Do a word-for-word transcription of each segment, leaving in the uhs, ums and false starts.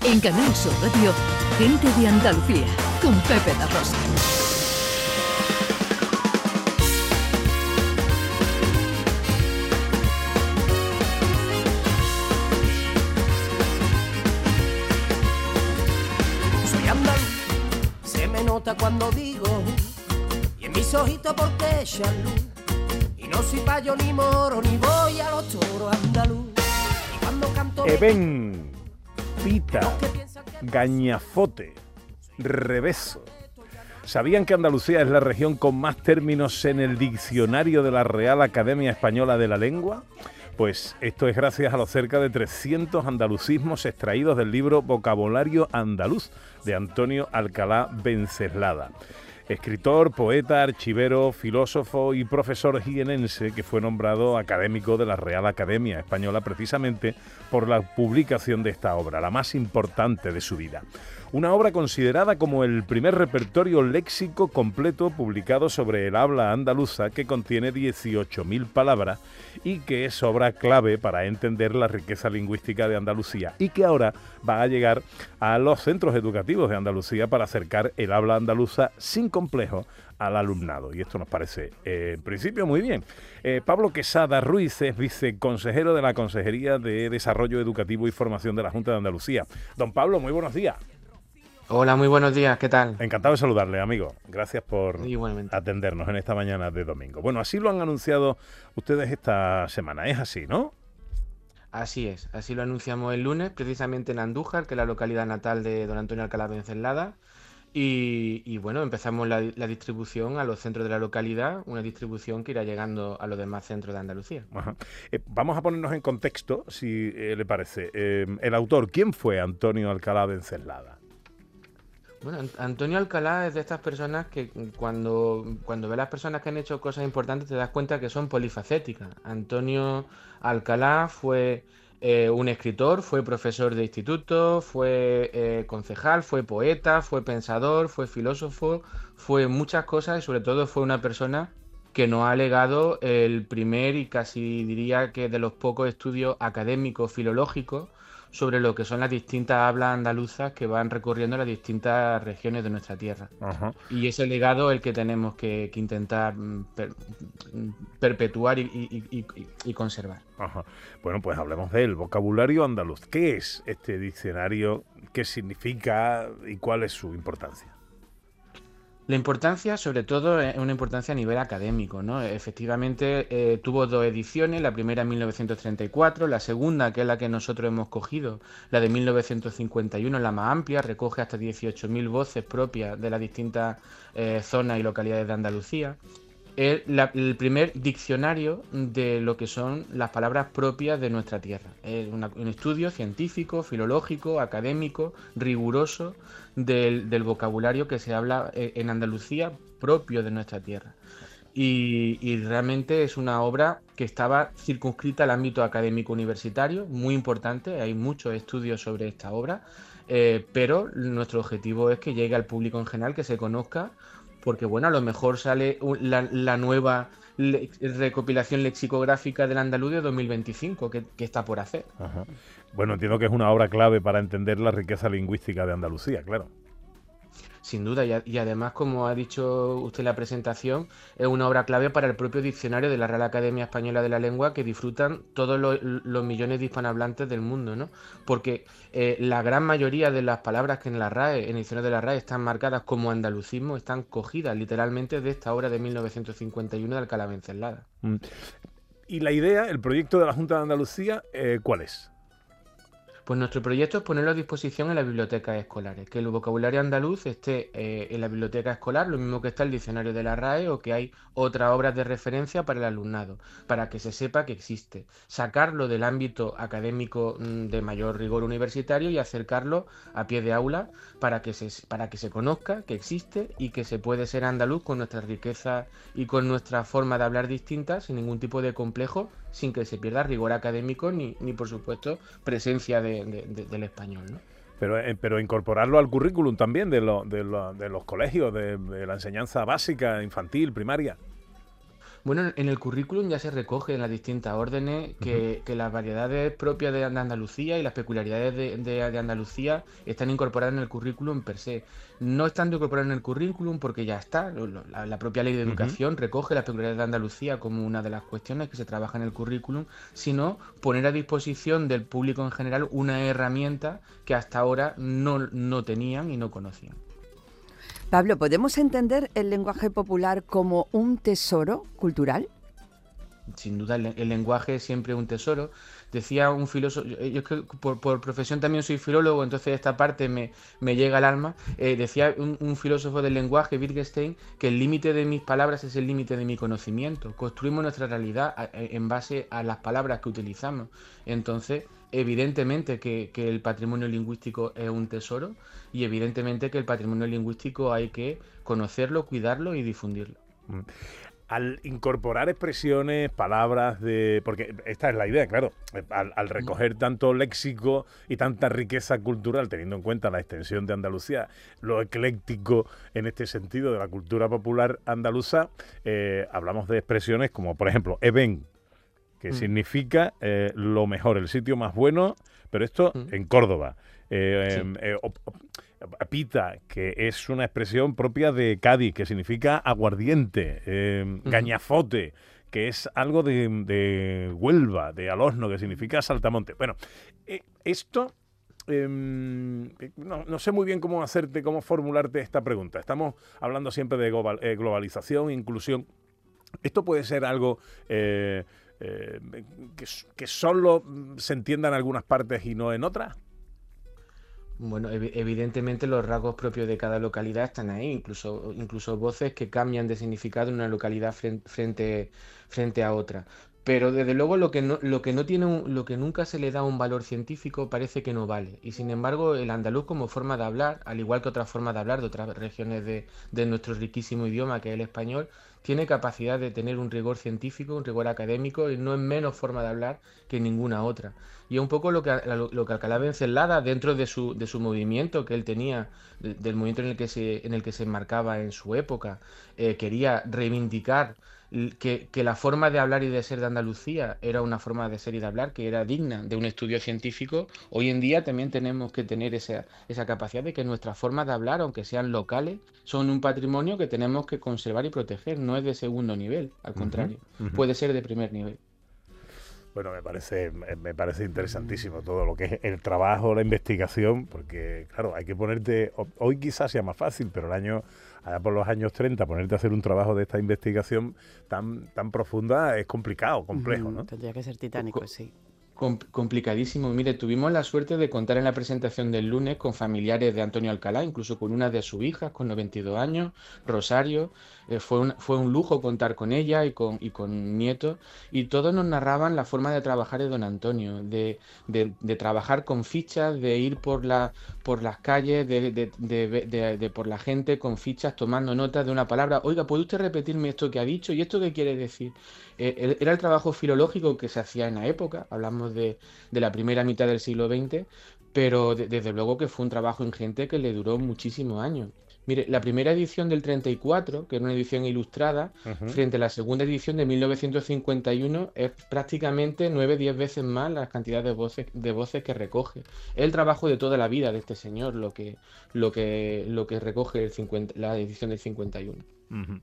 En Canal Sur Radio, Gente de Andalucía, con Pepe da Rosa. Soy andaluz, se me nota cuando digo, y en mis ojitos porque echan luz. Y no soy payo ni moro, ni voy a los toros andaluz. Y cuando canto... Eben, pita, gañafote, reveso. ¿Sabían que Andalucía es la región con más términos en el diccionario de la Real Academia Española de la Lengua? Pues esto es gracias a los cerca de trescientos andalucismos extraídos del libro Vocabulario Andaluz de Antonio Alcalá Venceslada. Escritor, poeta, archivero, filósofo y profesor jienense que fue nombrado académico de la Real Academia Española precisamente por la publicación de esta obra, la más importante de su vida. Una obra considerada como el primer repertorio léxico completo publicado sobre el habla andaluza, que contiene dieciocho mil palabras y que es obra clave para entender la riqueza lingüística de Andalucía y que ahora va a llegar a los centros educativos de Andalucía para acercar el habla andaluza sin complejo al alumnado. Y esto nos parece, eh, en principio, muy bien. Eh, Pablo Quesada Ruiz es viceconsejero de la Consejería de Desarrollo Educativo y Formación de la Junta de Andalucía. Don Pablo, muy buenos días. Hola, muy buenos días, ¿qué tal? Encantado de saludarle, amigo. Gracias por Igualmente. atendernos en esta mañana de domingo. Bueno, así lo han anunciado ustedes esta semana, es así, ¿no? Así es, así lo anunciamos el lunes, precisamente en Andújar, que es la localidad natal de don Antonio Alcalá Venceslada. Y, y bueno, empezamos la, la distribución a los centros de la localidad, una distribución que irá llegando a los demás centros de Andalucía. Ajá. Eh, vamos a ponernos en contexto, si eh, le parece. Eh, el autor, ¿quién fue Antonio Alcalá Venceslada? Bueno, Antonio Alcalá es de estas personas que cuando, cuando ves las personas que han hecho cosas importantes te das cuenta que son polifacéticas. Antonio Alcalá fue eh, un escritor, fue profesor de instituto, fue eh, concejal, fue poeta, fue pensador, fue filósofo, fue muchas cosas y sobre todo fue una persona que nos ha legado el primer y casi diría que de los pocos estudios académicos, filológicos, sobre lo que son las distintas hablas andaluzas que van recorriendo las distintas regiones de nuestra tierra. Ajá. Y ese legado es el que tenemos que, que intentar per, perpetuar y, y, y, y conservar. Ajá. Bueno, pues hablemos del vocabulario andaluz. ¿Qué es este diccionario? ¿Qué significa y cuál es su importancia? La importancia, sobre todo, es una importancia a nivel académico, ¿no? Efectivamente, eh, tuvo dos ediciones, la primera en mil novecientos treinta y cuatro, la segunda, que es la que nosotros hemos cogido, la de mil novecientos cincuenta y uno, la más amplia, recoge hasta dieciocho mil voces propias de las distintas eh, zonas y localidades de Andalucía. Es la, el primer diccionario de lo que son las palabras propias de nuestra tierra. Es una, un estudio científico, filológico, académico, riguroso del, del vocabulario que se habla en Andalucía propio de nuestra tierra. Y, y realmente es una obra que estaba circunscrita al ámbito académico universitario, muy importante, hay muchos estudios sobre esta obra, eh, pero nuestro objetivo es que llegue al público en general, que se conozca, porque bueno, a lo mejor sale la, la nueva le, recopilación lexicográfica del andaluz de dos mil veinticinco que, que está por hacer. Ajá. Bueno, entiendo que es una obra clave para entender la riqueza lingüística de Andalucía, claro. Sin duda, y, a, y además, como ha dicho usted en la presentación, es una obra clave para el propio diccionario de la Real Academia Española de la Lengua que disfrutan todos los, los millones de hispanohablantes del mundo, ¿no? Porque eh, la gran mayoría de las palabras que en la RAE, en el diccionario de la RAE, están marcadas como andalucismo, están cogidas literalmente de esta obra de mil novecientos cincuenta y uno de Alcalá Venceslada. ¿Y la idea, el proyecto de la Junta de Andalucía, eh, cuál es? Pues nuestro proyecto es ponerlo a disposición en las bibliotecas escolares, que el vocabulario andaluz esté eh, en la biblioteca escolar, lo mismo que está el diccionario de la RAE o que hay otras obras de referencia para el alumnado, para que se sepa que existe. Sacarlo del ámbito académico de mayor rigor universitario y acercarlo a pie de aula para que se, para que se conozca que existe y que se puede ser andaluz con nuestra riqueza y con nuestra forma de hablar distinta, sin ningún tipo de complejo, sin que se pierda rigor académico ni, ni por supuesto, presencia de, de, de, del español, ¿no? Pero, eh, pero incorporarlo al currículum también de, lo, de, lo, de los colegios, de, de la enseñanza básica, infantil, primaria. Bueno, en el currículum ya se recoge en las distintas órdenes que, uh-huh. que las variedades propias de Andalucía y las peculiaridades de, de, de Andalucía están incorporadas en el currículum per se. No están incorporadas en el currículum porque ya está. La, la propia ley de educación uh-huh. recoge las peculiaridades de Andalucía como una de las cuestiones que se trabaja en el currículum, sino poner a disposición del público en general una herramienta que hasta ahora no, no tenían y no conocían. Pablo, ¿podemos entender el lenguaje popular como un tesoro cultural? Sin duda, el, el lenguaje es siempre un tesoro. Decía un filósofo, yo es que por, por profesión también soy filólogo, entonces esta parte me, me llega al alma. Eh, decía un, un filósofo del lenguaje, Wittgenstein, que el límite de mis palabras es el límite de mi conocimiento. Construimos nuestra realidad a, a, en base a las palabras que utilizamos. Entonces, evidentemente que, que el patrimonio lingüístico es un tesoro y evidentemente que el patrimonio lingüístico hay que conocerlo, cuidarlo y difundirlo. Mm. Al incorporar expresiones, palabras de... Porque esta es la idea, claro. Al, al recoger tanto léxico y tanta riqueza cultural, teniendo en cuenta la extensión de Andalucía, lo ecléctico en este sentido de la cultura popular andaluza, eh, hablamos de expresiones como, por ejemplo, Eben, que mm. significa eh, lo mejor, el sitio más bueno, pero esto mm. en Córdoba. Eh, sí. eh, eh, Pita, que es una expresión propia de Cádiz, que significa aguardiente, eh, uh-huh. Gañafote, que es algo de, de Huelva, de Alosno, que significa saltamonte. Bueno, eh, esto, eh, no, no sé muy bien cómo hacerte, cómo formularte esta pregunta. Estamos hablando siempre de global, eh, globalización, inclusión. ¿Esto puede ser algo eh, eh, que, que solo se entienda en algunas partes y no en otras? Bueno, ev- evidentemente los rasgos propios de cada localidad están ahí, incluso, incluso voces que cambian de significado en una localidad frente, frente, frente a otra. Pero desde luego lo que no, lo que no tiene un- lo que nunca se le da un valor científico parece que no vale. Y sin embargo, el andaluz como forma de hablar, al igual que otras formas de hablar de otras regiones de, de nuestro riquísimo idioma, que es el español, tiene capacidad de tener un rigor científico, un rigor académico, y no es menos forma de hablar que ninguna otra. Y es un poco lo que, lo, lo que Alcalá de Encelada, dentro de su, de su movimiento que él tenía, de- del movimiento en el que se, en el que se enmarcaba en su época, eh, quería reivindicar l- que, que la forma de hablar y de ser de Andalucía era una forma de ser y de hablar que era digna de un estudio científico. Hoy en día también tenemos que tener esa, esa capacidad de que nuestras formas de hablar, aunque sean locales, son un patrimonio que tenemos que conservar y proteger. No es de segundo nivel, al contrario, Uh-huh, uh-huh. puede ser de primer nivel. Bueno, me parece, me parece interesantísimo todo lo que es el trabajo, la investigación, porque, claro, hay que ponerte... Hoy quizás sea más fácil, pero el año, allá por los años treinta, ponerte a hacer un trabajo de esta investigación tan, tan profunda es complicado, complejo, ¿no? Tendría que ser titánico, sí. Com- complicadísimo. Mire, tuvimos la suerte de contar en la presentación del lunes con familiares de Antonio Alcalá, incluso con una de sus hijas, con noventa y dos años, Rosario. Eh, fue un, fue un lujo contar con ella y con, y con nietos, y todos nos narraban la forma de trabajar de don Antonio, de, de, de trabajar con fichas, de ir por, la, por las calles, de, de, de, de, de por la gente con fichas, tomando notas de una palabra. Oiga, ¿puede usted repetirme esto que ha dicho? ¿Y esto qué quiere decir? Eh, era el trabajo filológico que se hacía en la época, hablamos de, de la primera mitad del siglo veinte, pero de- desde luego que fue un trabajo ingente que le duró muchísimos años. Mire, la primera edición del treinta y cuatro, que era una edición ilustrada, Uh-huh. frente a la segunda edición de mil novecientos cincuenta y uno, es prácticamente nueve diez veces más la cantidad de voces, de voces que recoge. Es el trabajo de toda la vida de este señor lo que, lo que, lo que recoge el cincuenta la edición del cincuenta y uno. Uh-huh.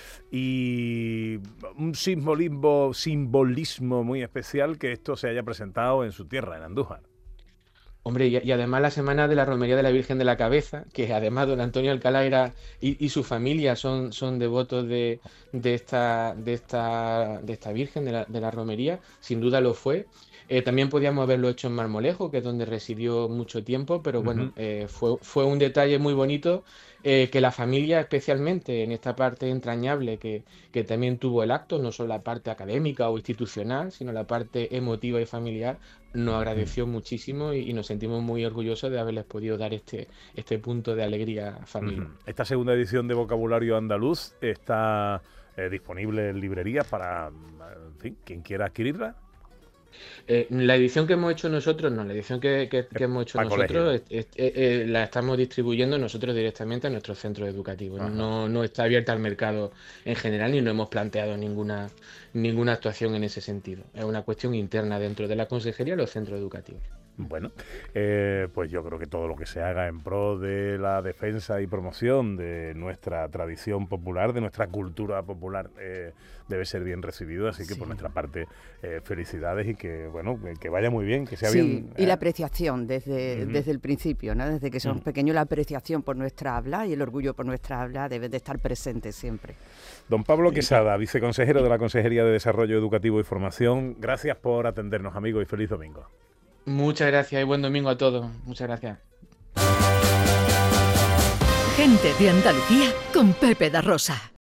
Y un simbolismo, simbolismo muy especial que esto se haya presentado en su tierra, en Andújar. Hombre, y, y además la semana de la Romería de la Virgen de la Cabeza, que además don Antonio Alcalá era y, y su familia son, son devotos de, de esta, de esta, de esta Virgen de la, de la Romería, sin duda lo fue. Eh, también podíamos haberlo hecho en Marmolejo, que es donde residió mucho tiempo, pero bueno, Uh-huh. eh, fue, fue un detalle muy bonito, eh, que la familia, especialmente en esta parte entrañable que, que también tuvo el acto, no solo la parte académica o institucional, sino la parte emotiva y familiar, nos agradeció muchísimo y, y nos sentimos muy orgullosos de haberles podido dar este, este punto de alegría familiar. Uh-huh. Esta segunda edición de Vocabulario Andaluz está eh, disponible en librerías para, en fin, quien quiera adquirirla. Eh, la edición que hemos hecho nosotros, no, la edición que, que, que hemos hecho Pa' nosotros colegio. es- es- eh, eh, la estamos distribuyendo nosotros directamente a nuestros centros educativos. Ajá. No, no está abierta al mercado en general ni no hemos planteado ninguna, ninguna actuación en ese sentido. Es una cuestión interna dentro de la consejería y los centros educativos. Bueno, eh, pues yo creo que todo lo que se haga en pro de la defensa y promoción de nuestra tradición popular, de nuestra cultura popular, eh, debe ser bien recibido. Así que Sí. por nuestra parte, eh, felicidades y que bueno, que, que vaya muy bien, que sea Sí, bien. y eh, la apreciación desde, Ujú. desde el principio, ¿no? Desde que somos Ujú. pequeños, la apreciación por nuestra habla y el orgullo por nuestra habla debe de estar presente siempre. Don Pablo Quesada, viceconsejero de la Consejería de Desarrollo Educativo y Formación, gracias por atendernos, amigo, y feliz domingo. Muchas gracias y buen domingo a todos. Muchas gracias. Gente de Andalucía con Pepe da Rosa.